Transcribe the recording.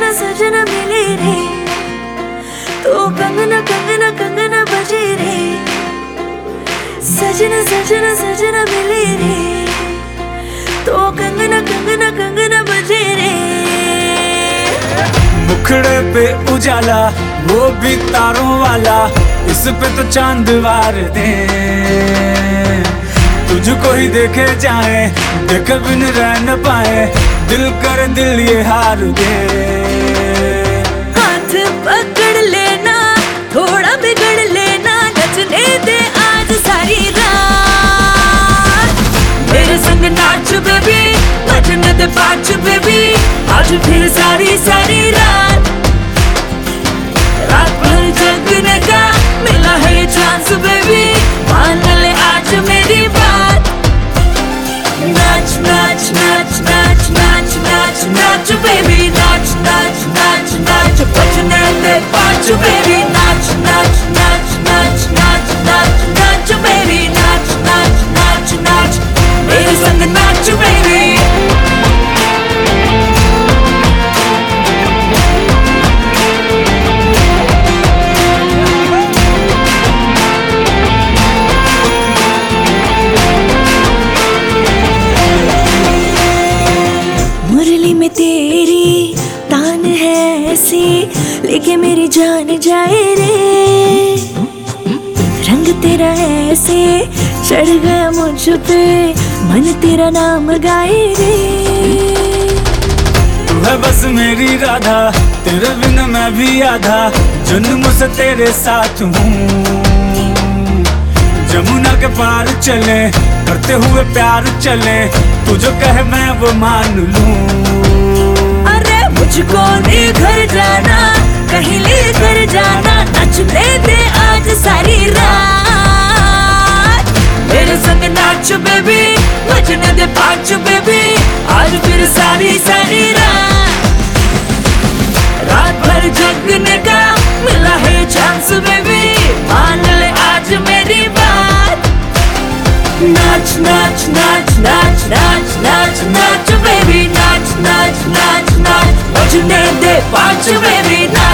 सजना मिले रे, तो कंगना कंगना कंगना बजे रे। सजना सजना सजना मिले रे, तो कंगना कंगना कंगना बजे रे। मुखड़े पे उजाला वो भी तारों वाला, इस पे तो चांद वार दे। तुझको ही देखे जाए, देखे बिन रह न पाए, दिल कर दिल ये हार दे। हाथ पकड़ लेना, थोड़ा बिगड़ लेना, नचने दे आज सारी रात। मेरे संग नाच बेबी, बजने दे पाँच बेबी, आज फिर सारी सारी रात। रात भर जगने का मिला है ये चांस बेबी, मान ले आज मेरी बात। नाच नाच नाच नाच नाच नाच नाच बेबी, नाच नाच नाच नाच, बजने दे पाँच बेबी। नाच नाच नाच नाच नाच नाच नाच बेबी, नाच नाच नाच नाच, मेरे संग नाच बेबी। मुरली में तेरी तान है ऐसी, लेके मेरी जान जाए रे। रंग तेरा ऐसे चढ़ गया मुझ पे, मन तेरा नाम गाए रे। तू है बस मेरी राधा, तेरे बिन मैं भी आधा, जन्म से तेरे साथ हूँ। जमुना के पार चले, करते हुए प्यार चले, तू जो कहे मैं वो मान लूं। अरे मुझको ले घर जाना, कहीं ले कर जाना, नचने दे आज सारी रात। मेरे संग नाच बेबी, बजने दे पाँच बेबी, आज फिर सारी सारी रात। रात भर जगने का मिला है चांस बेबी, मान ले आज मेरी बात। नाच नाच नाच नाच नाच नाच नाच बेबी, नाच नाच नाच नाच, बजने दे पाँच बेबी।